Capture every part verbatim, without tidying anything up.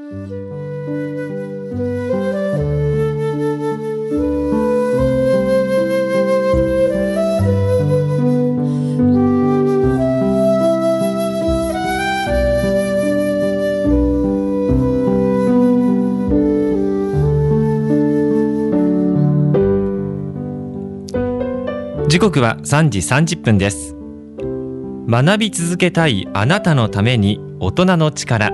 時刻はさんじさんじゅっぷんです。学び続けたいあなたのために大人の力。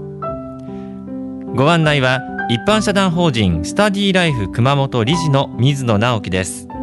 ご案内は一般社団法人スタディライフ熊本理事の水野直樹です。こ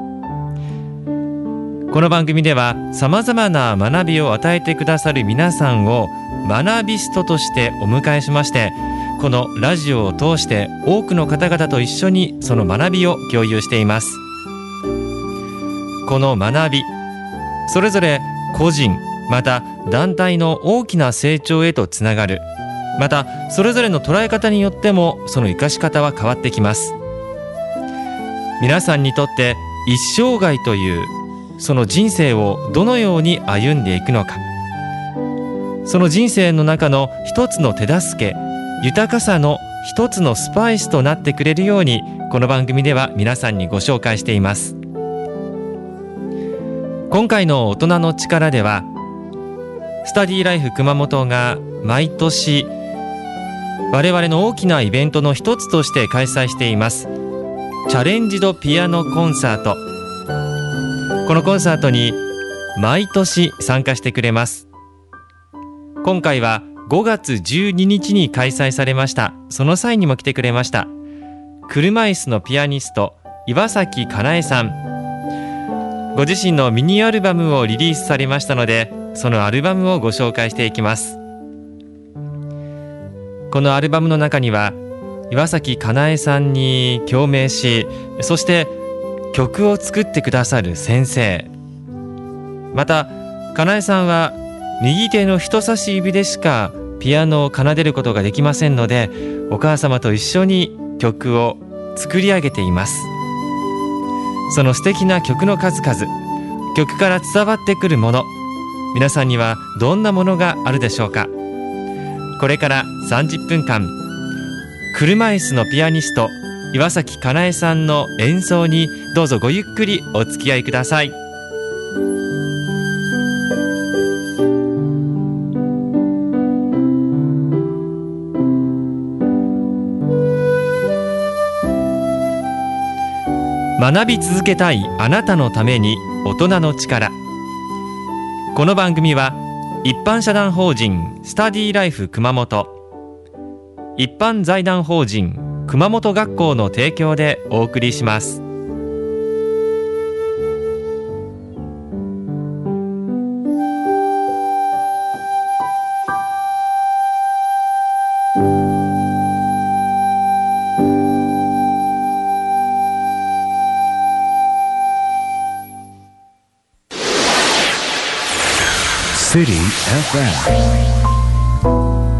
の番組ではさまざまな学びを与えてくださる皆さんを学びストとしてお迎えしまして、このラジオを通して多くの方々と一緒にその学びを共有しています。この学び、それぞれ個人また団体の大きな成長へとつながる。またそれぞれの捉え方によってもその生かし方は変わってきます。皆さんにとって一生涯というその人生をどのように歩んでいくのか、その人生の中の一つの手助け、豊かさの一つのスパイスとなってくれるように、この番組では皆さんにご紹介しています。今回の大人の力では、スタディライフ熊本が毎年我々の大きなイベントの一つとして開催していますチャレンジドピアノコンサート。このコンサートに毎年参加してくれます。今回はごがつじゅうににちに開催されました。その際にも来てくれました車椅子のピアニスト岩崎かなえさん。ご自身のミニアルバムをリリースされましたので、そのアルバムをご紹介していきます。このアルバムの中には岩崎かなえさんに共鳴し、そして曲を作ってくださる先生、またかなえさんは右手の人差し指でしかピアノを奏でることができませんので、お母様と一緒に曲を作り上げています。その素敵な曲の数々、曲から伝わってくるもの、皆さんにはどんなものがあるでしょうか。これからさんじゅっぷんかん、車椅子のピアニスト岩崎かなえさんの演奏にどうぞごゆっくりお付き合いください。学び続けたいあなたのために大人の力。この番組は一般社団法人スタディライフ熊本、一般財団法人熊本学校の提供でお送りします。 City エフエム。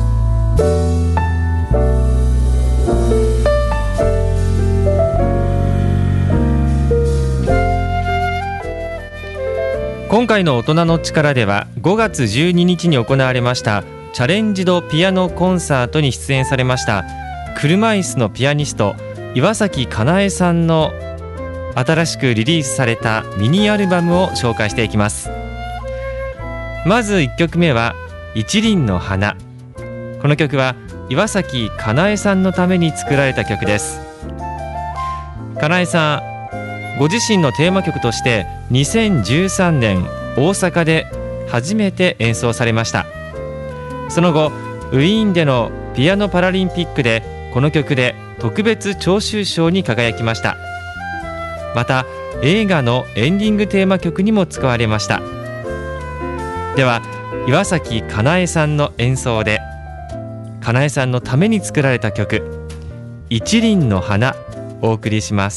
今回の大人の力ではごがつじゅうににちに行われましたチャレンジドピアノコンサートに出演されました車椅子のピアニスト岩崎かなえさんの新しくリリースされたミニアルバムを紹介していきます。まずいっきょくめは一輪の花。この曲は岩崎かなえさんのために作られた曲です。かなえさん、ご自身のテーマ曲としてにせんじゅうさんねん大阪で初めて演奏されました。その後ウィーンでのピアノパラリンピックでこの曲で特別聴衆賞に輝きました。また映画のエンディングテーマ曲にも使われました。では岩崎かなえさんの演奏でかなえさんのために作られた曲一輪の花お送りします。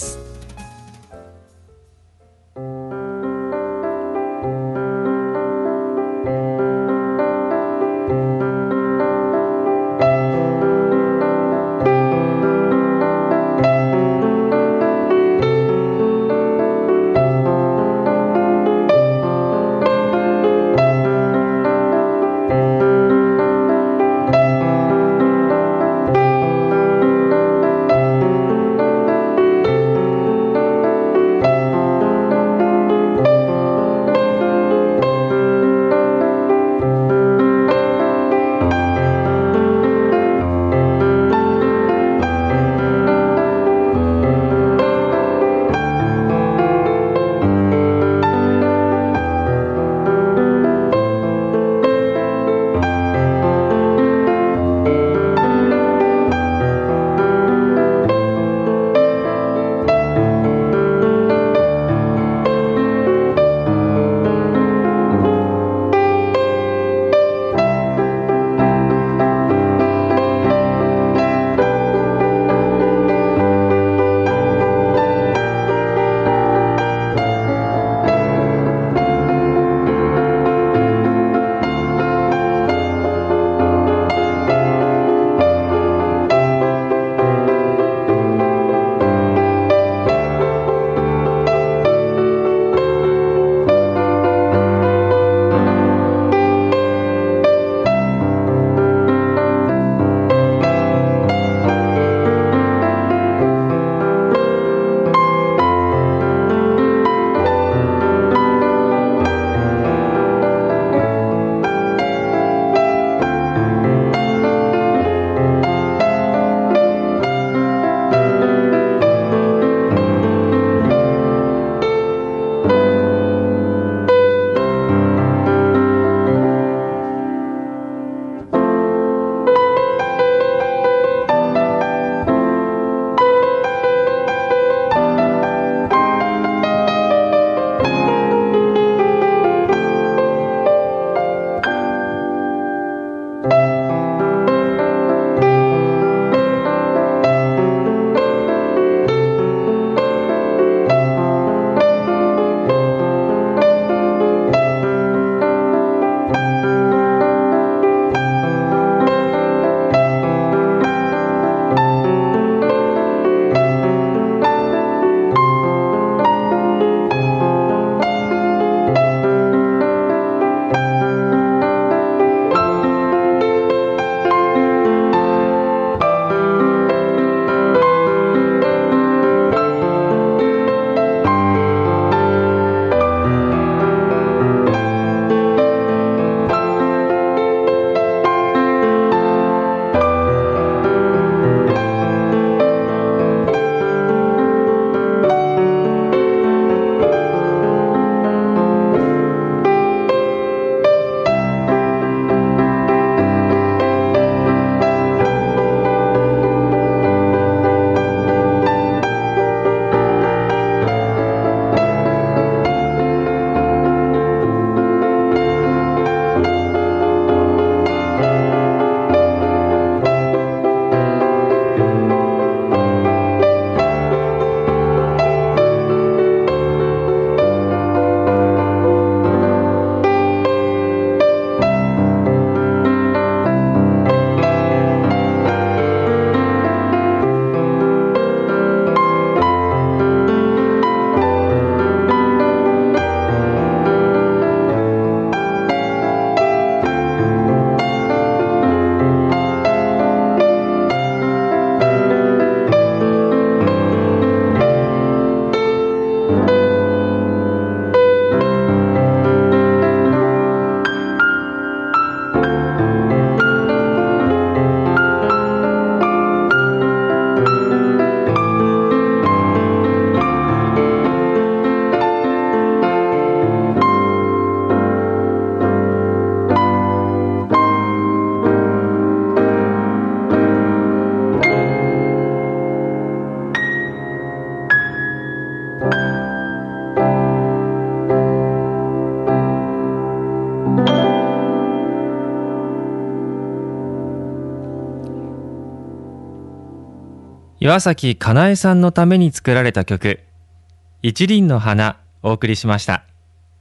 岩崎かなえさんのために作られた曲、一輪の花、お送りしました。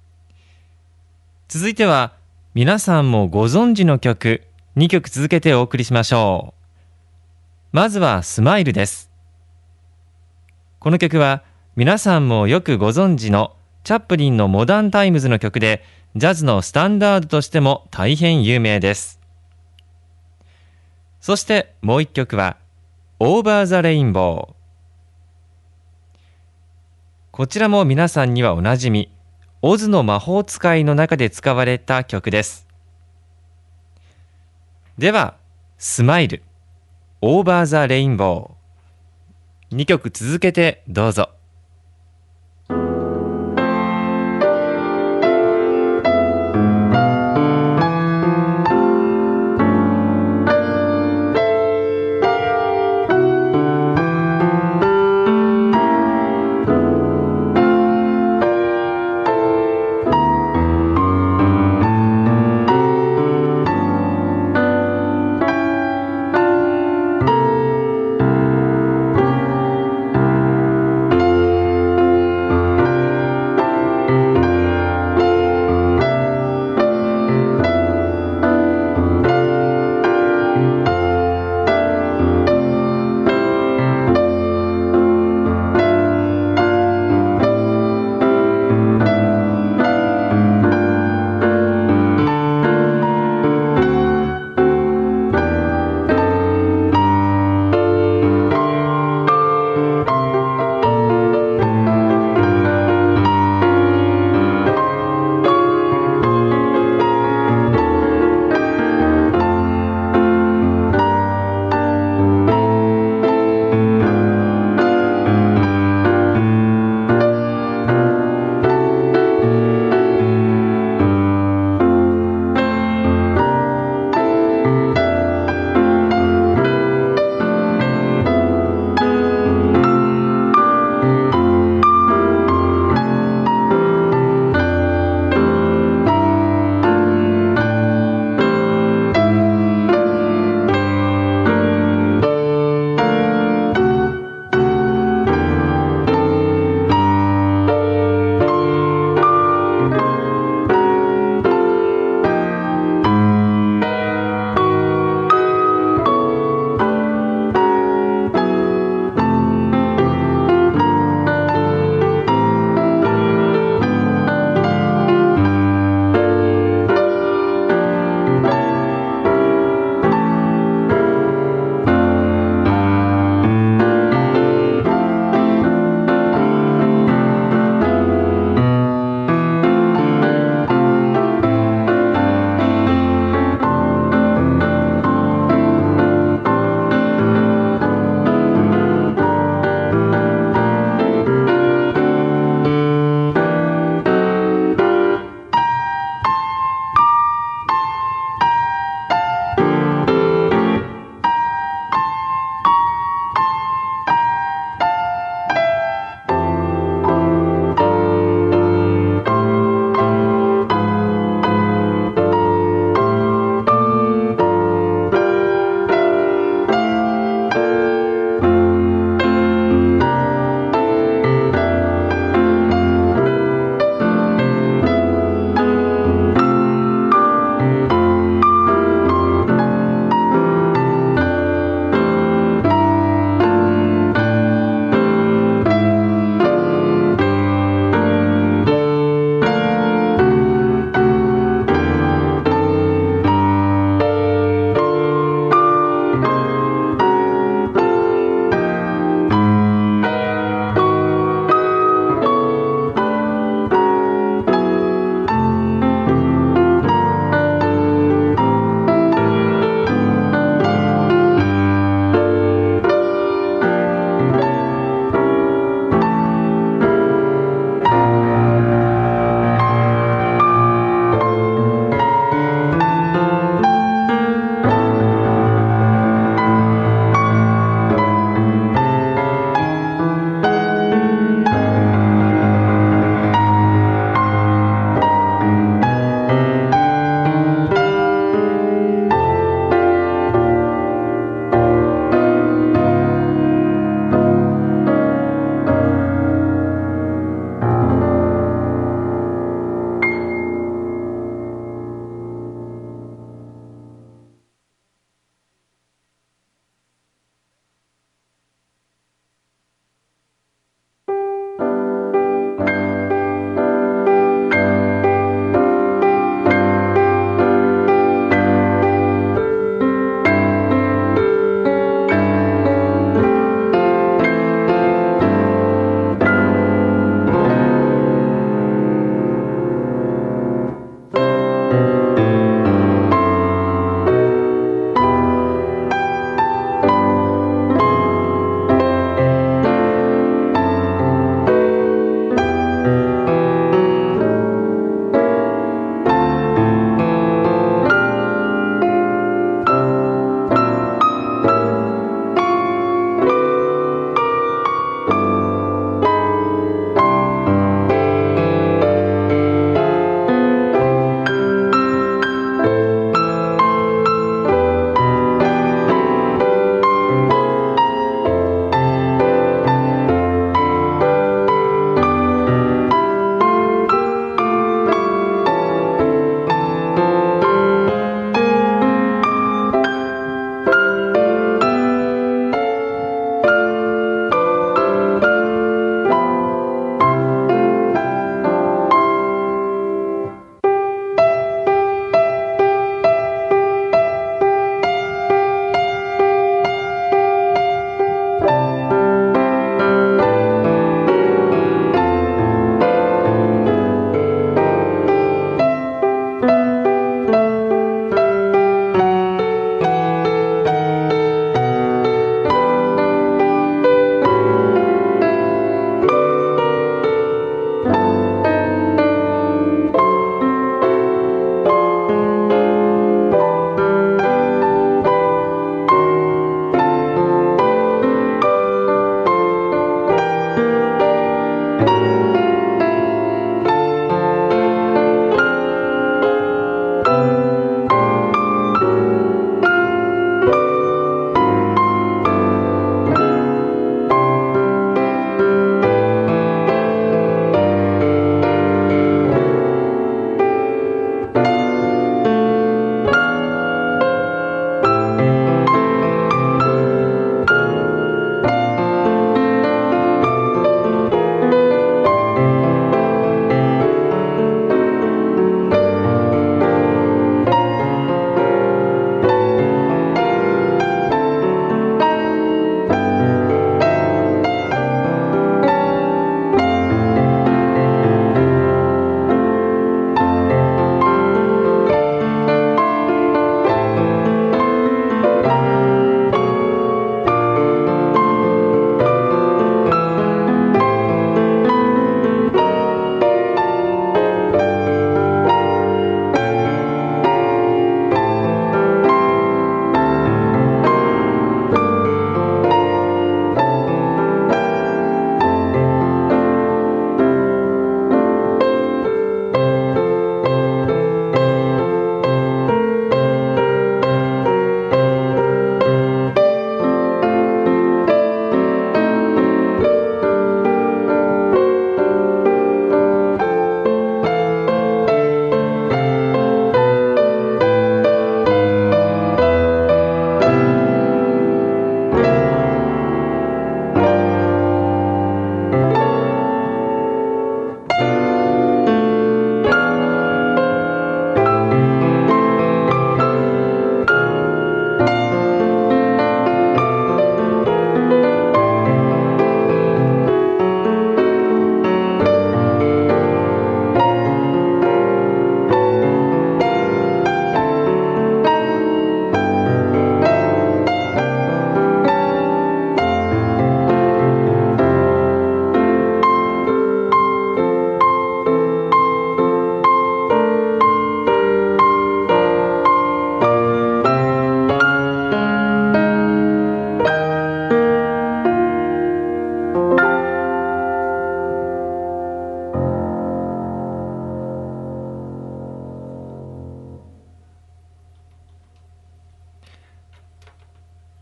続いては皆さんもご存知の曲、にきょく続けてお送りしましょう。まずはスマイルです。この曲は皆さんもよくご存知のチャップリンのモダンタイムズの曲で、ジャズのスタンダードとしても大変有名です。そしてもう一曲はオーバーザレインボー。こちらも皆さんにはおなじみ、オズの魔法使いの中で使われた曲です。ではスマイル、オーバーザレインボー、にきょく続けてどうぞ。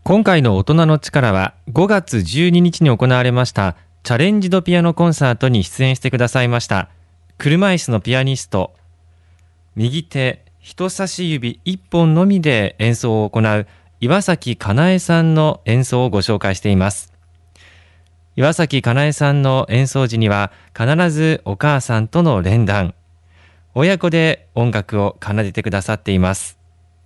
今回の大人の力はごがつじゅうににちに行われましたチャレンジドピアノコンサートに出演してくださいました車椅子のピアニスト、右手人差し指いっぽんのみで演奏を行う岩崎かなえさんの演奏をご紹介しています。岩崎かなえさんの演奏時には必ずお母さんとの連弾、親子で音楽を奏でてくださっています。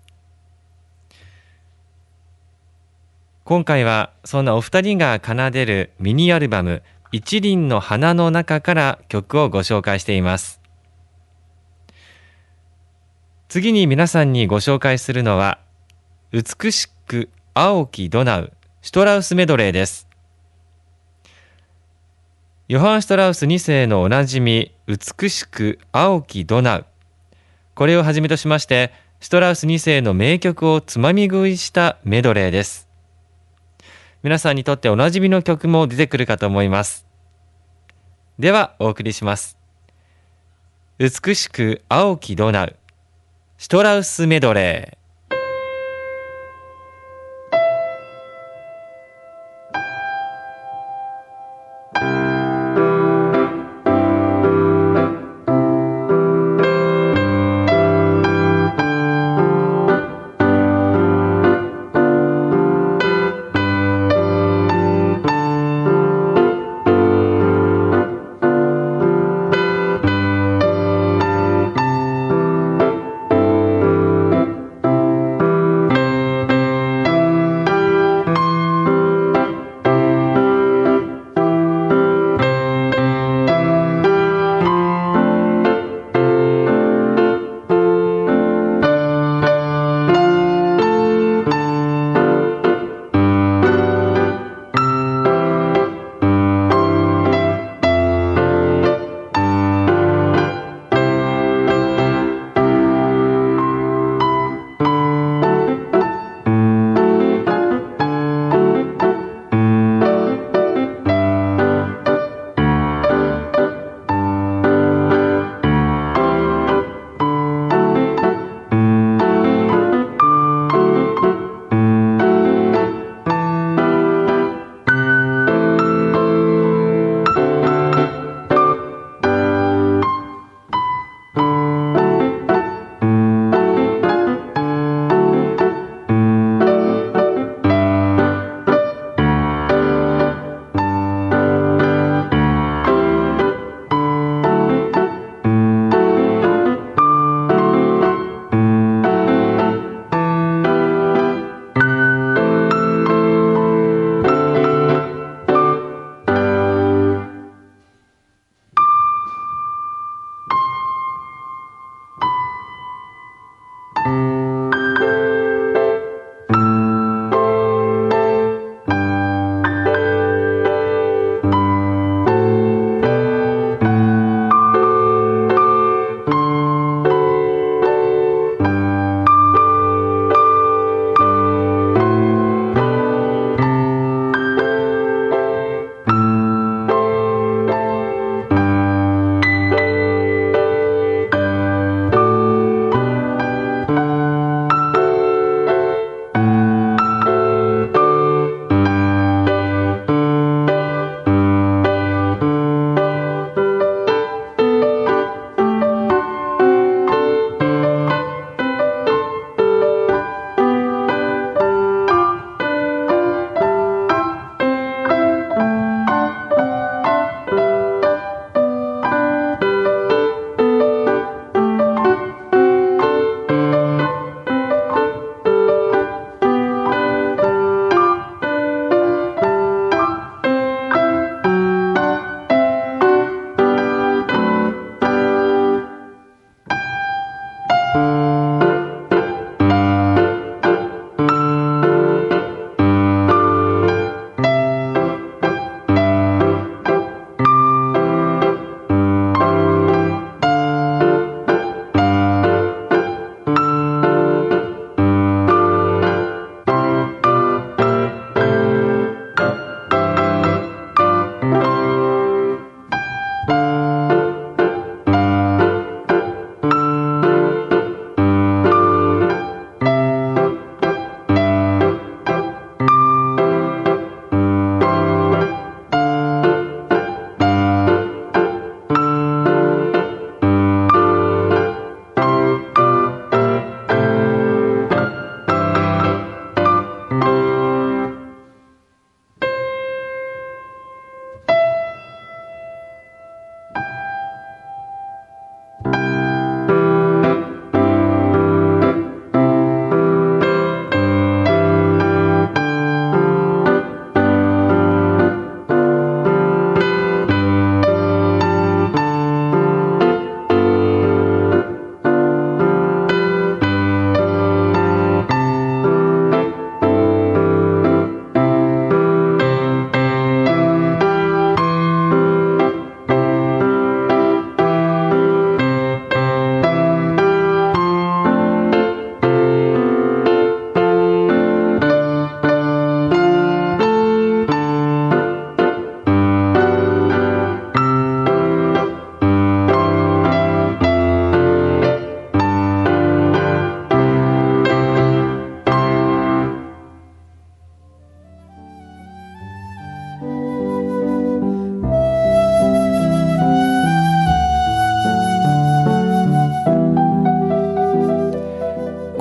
今回はそんなお二人が奏でるミニアルバム一輪の花の中から曲をご紹介しています。次に皆さんにご紹介するのは美しく青きドナウシュトラウスメドレーです。ヨハン・シュトラウスにせいのおなじみ美しく青きドナウ、これをはじめとしましてシュトラウスにせいの名曲をつまみ食いしたメドレーです。皆さんにとっておなじみの曲も出てくるかと思います。ではお送りします。美しく青きドナウシュトラウスメドレー。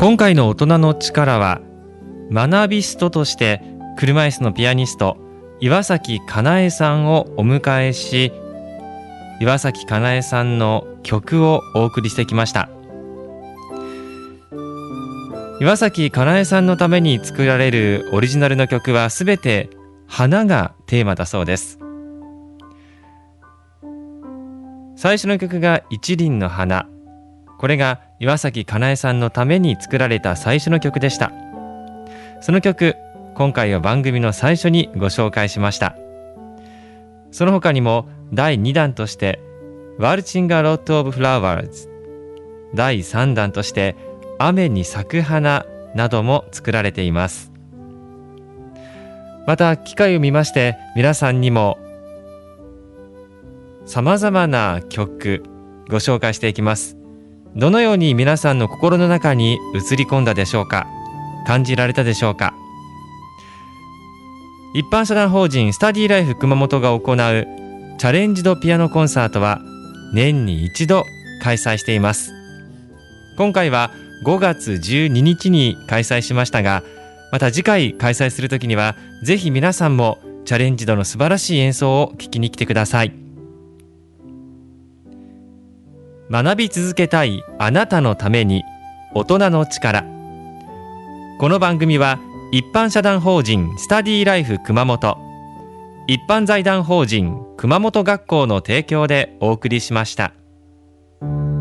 今回の大人の力は学びストとして車椅子のピアニスト岩崎かなえさんをお迎えし、岩崎かなえさんの曲をお送りしてきました。岩崎かなえさんのために作られるオリジナルの曲はすべて花がテーマだそうです。最初の曲が一輪の花、これが岩崎かなえさんのために作られた最初の曲でした。その曲、今回は番組の最初にご紹介しました。その他にもだいにだんとしてワルチンガーロットオブフラワーズ、だいさんだんとして雨に咲く花なども作られています。また機会を見まして皆さんにもさまざまな曲ご紹介していきます。どのように皆さんの心の中に映り込んだでしょうか。感じられたでしょうか。一般社団法人スタディライフ熊本が行うチャレンジドピアノコンサートは年に一度開催しています。今回はごがつじゅうににちに開催しましたが、また次回開催するときにはぜひ皆さんもチャレンジドの素晴らしい演奏を聴きに来てください。学び続けたいあなたのために大人の力。この番組は一般社団法人スタディライフ熊本、一般財団法人熊本学校の提供でお送りしました。